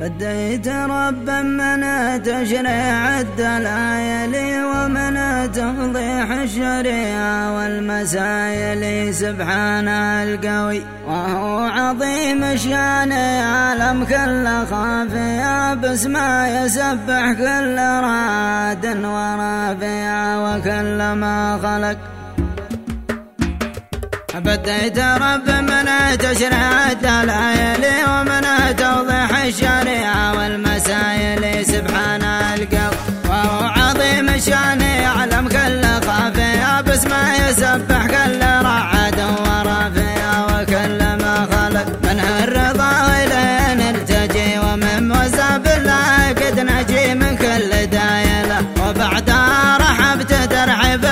بديت ربا من تشريع الدلائل ومن تفضيح الشريعة والمسائل سبحانه القوي وهو عظيم الشان يعلم كل خافية باسمه يسبح كل راد ورافع وكل ما خلق. بديت رب من تشريع الدلائل ومن توضيح الشريعة والمسائل سبحانه القوي وهو عظيم الشان يعلم كل خافية باسمه يسبح كل رعد ورافع وكل ما خلق. منه الرضا وإليه نلتجي ومن موسى بالله قد نجي من كل دايلة وبعدها رحبت ترحب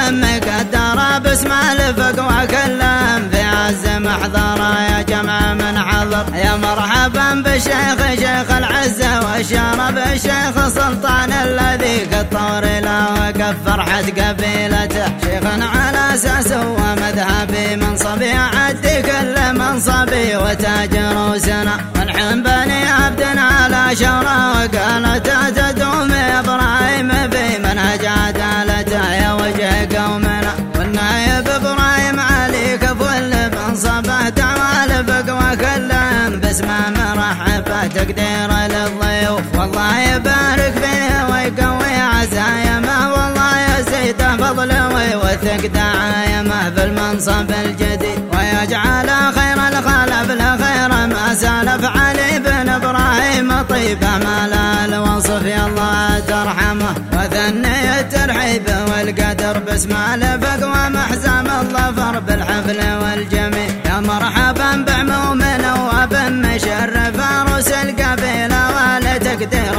مقدرة باسمه الفق وكلم في عز محضرة. يا جمع من حضر يا مرحبا بالشيخ شيخ العزة والشرف الشيخ سلطان الذي قد طور له وقف فرحة قبيلته شيخا على أساس ومذهبي منصبي عدي كل منصبي وتاج روسنا ونحن بني عبد على شورى وقالت تدوم إبراهيم في منهج عدالته يا وجه قومنا والنايب إبراهيم علي كفل منصبه تعال بقوى كلهم باسمه مرحبا تقدير للضيوف والله يبارك فيه ويقوي عزايمه والله يزيده فضله ويوثق دعايمه في المنصب الجديد ويجعل خير الخلف لخير ما سلف علي بن إبراهيم طيبه ما لا الوصف يا الله ترحمه وثني الترحيب والقدر باسمه الفق ومحزم الظفر بالحفل والجميل. يا مرحبا بعموم نواب مشرف عروس القبيله ولتقدير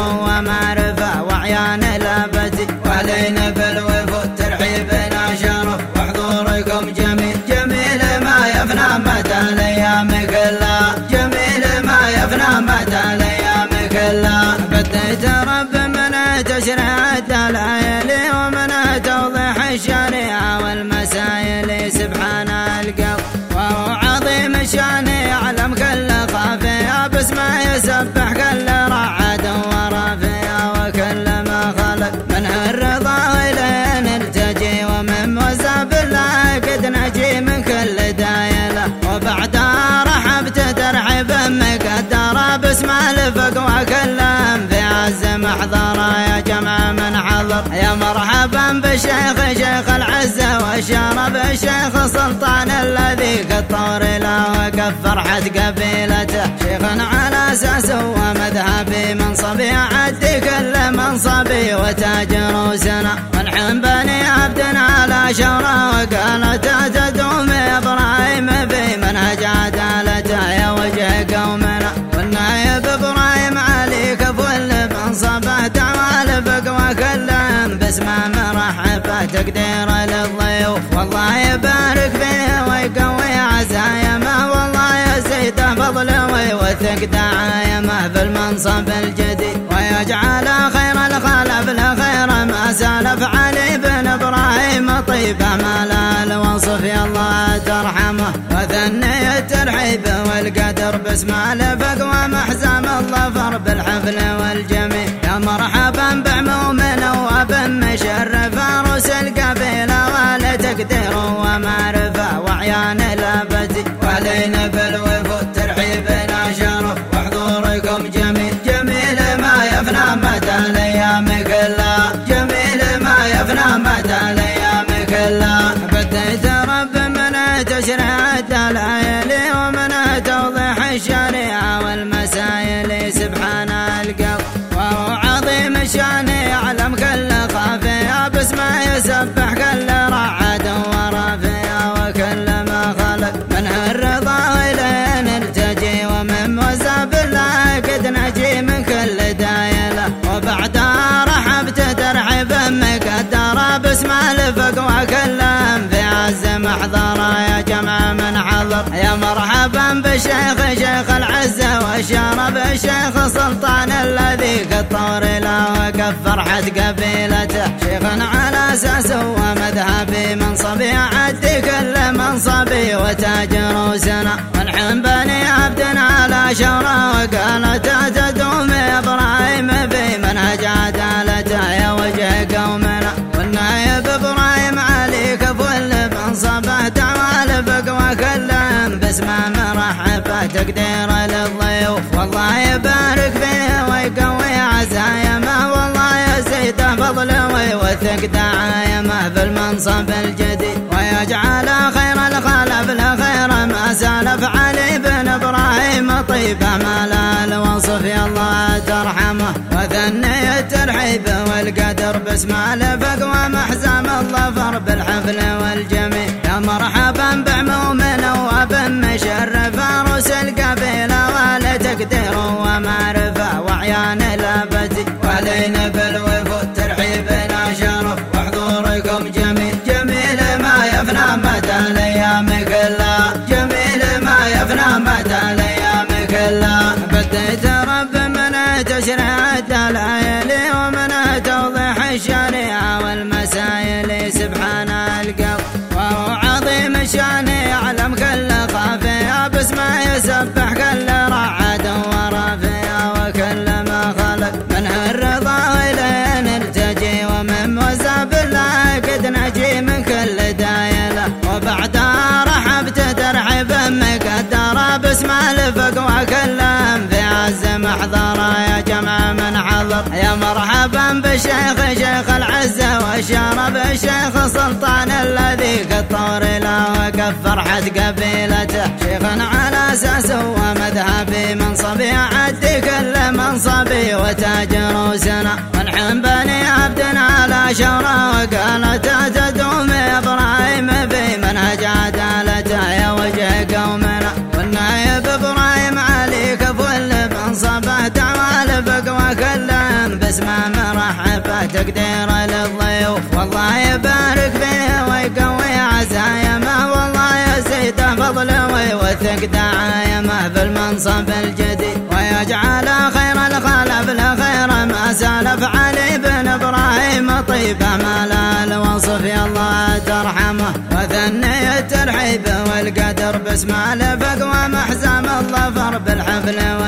ومعرفه وعيان لابتي وعلينا بالوفود ترحيبنا شرف وحضوركم جميل جميل ما يفنى مدى الايام كلها جميل ما يفنى مدى الايام كلها. بديت رب من تشريع الدلائل ومن توضيح الشريعة والمسائل سبحانه القوي وهو عظيم الشان يعلم كل خافية باسمه يسبح كل رعد ورافع وكل ما خلق. منه الرضا وإليه نلتجي ومن موسى بالله قد نجي من كل دايلة وبعدها رحبت ترحب مقدرة باسمه الفق وكلم في عز محضرة. يا جمع من حضر يا مرحبا بالشيخ شيخ العزة والشرف الشيخ سلطان الذي قد طور له وقف فرحة قبيلته شيخا على أساس ومذهبي منصبي عدي كل منصبي وتاج روسنا ونحن بني عبد على شورى وقالت تدوم إبراهيم في منهج عدالته يا وجه قومنا والنايب إبراهيم علي كفل منصبه تعال بقوى كلهم باسمه مرحبا تقدير للضيوف والله يبارك فيه ويقوي عزايمه والله يزيده فضله ويوثق دعايمه في المنصب الجديد ويجعل خير الخلف لخير ما سلف علي بن إبراهيم طيبه ما لا الوصف يا الله ترحمه وثني الترحيب والقدر باسمه الفق ومحزم الظفر بالحفل والجميل. يا مرحبا بعموم نواب مشرف عروس القبيله ولتقدير ومعرفه وعيان لابتي وعلينا بالوفود ترحيبنا شرف وحضوركم جميل جميل ما يفنى مدى الايام كلها جميل ما يفنى مدى الايام كلها. بديت رب من تشريع الدلائل ومن توضيح الشريعة والمسائل سبحانه القوي وهو عظيم الشان يعلم كل خافية باسمه يسبح كل رعد ورافع وكل ما خلق. منه الرضا وإليه نلتجي ومن موسى بالله قد نجي من كل دايلة وبعدها رحبت ترحب مقدرة باسمه الفق وكلم في عز محضرة. يا جمع من حضر يا مرحبا بالشيخ شيخ العزة والشرف الشيخ سلطان الذي قد طور له وقف فرحة قبيلته شيخا على أساس ومذهبي منصبي عدي كل منصبي وتاج روسنا ونحن بني عبد على شورى وقالت تدوم تقدير للضيوف والله يبارك فيه ويقوي عزايمه والله يزيده فضله ويوثق دعايمه بالمنصب الجديد ويجعل خير الخلف لخير ما سلف علي بن ابراهيم طيبه ما لا الوصف يا الله ترحمه وثني الترحيب والقدر باسم الفق ومحزم الظفر بالحفل والجميل يا مرحبا بعموم نواب مشرف عروس القبيله والتقدير ومعرفه وعيان الابتي ولين بالوفود ترحيبنا شرف وحضوركم جميل جميل ما يفنى مدى الايام كلها جميل ما يفنى مدى الايام كلها بديت رب من تشريع الدلائل ومن توضيح الشريعه والمسائل سبحان القلب وهو عظيم الشان يعلم كل خافيه باسمه يسبح كل رعد ورافيه وكل ما خلق منه الرضا اليه نلتجي ومن موزى بالله قد نجي من كل دايله وبعدها رحبت ترحيبا مقدره باسم الفق وكلهم في عز محضره يا جمع من حضر يا مرحبا بالشيخ شيخ العزه والشرف الشيخ سلطان الذي كالطور له وكف فرحه قبيلته شيخا على اساس ومذهبي منصبي يعدي كل منصبي وتاج روسنا ونحن بني عبد على شوره وقالته تدوم ابراهيم في منهج عدالته يا وجه قومنا والنايب ابراهيم علي كفل منصبه دعوى الفق وكلهم باسمه مرحبه تقدير للضيوف والله يبارك فيه ويقوي عزايمه والله يزيده فضله ويوثق دعايمه بالمنصب الجديد ويجعل خير الخلف لخير ما سلف علي بن ابراهيم طيبه ما لا الوصف يا الله ترحمه وثني الترحيب والقدر باسم الفق ومحزم الظفر بالحفل